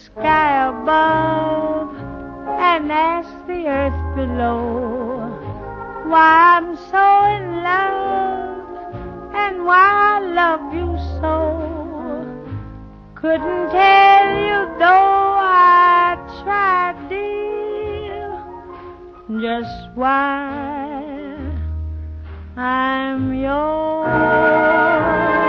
sky above and ask the earth below why I'm so in love and why I love you so. Couldn't tell you though I tried, dear, just why I'm yours.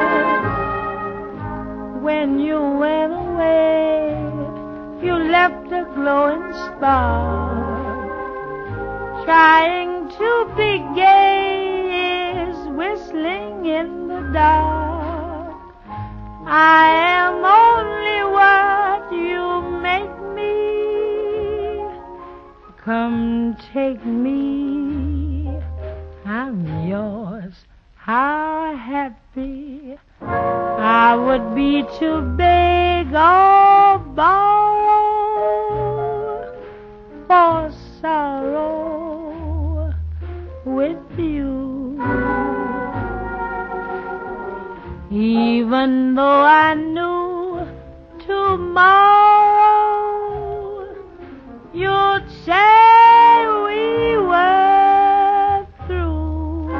When you went away, you left a glowing spark. Trying to be gay is whistling in the dark. I am only what you make me. Come take me, I'm yours. How happy I would be to beg or borrow for sorrow with you. Even though I knew tomorrow you'd say we were through.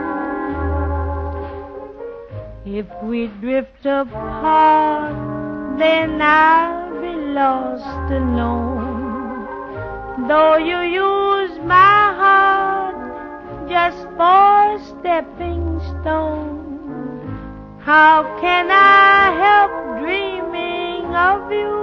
If we drift apart, then I'll be lost alone. Though you use my heart just for a stepping stone, how can I help dreaming of you?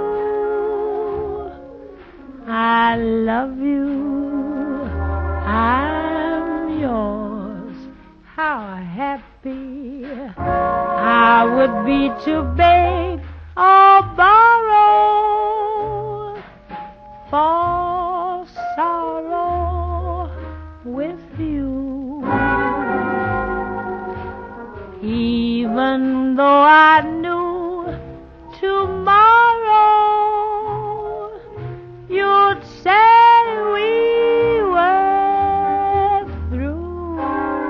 I love you, I'm yours. How happy I would be to beg or borrow for sorrow with you. Even though I knew tomorrow you'd say we were through.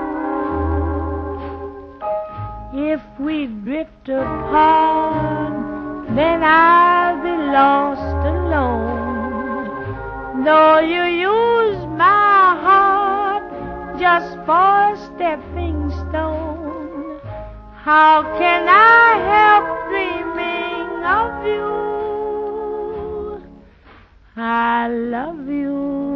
If we drift apart, then I'll be lost alone. Though you use my heart just for a stepping stone, how can I help dreaming of you? I love you.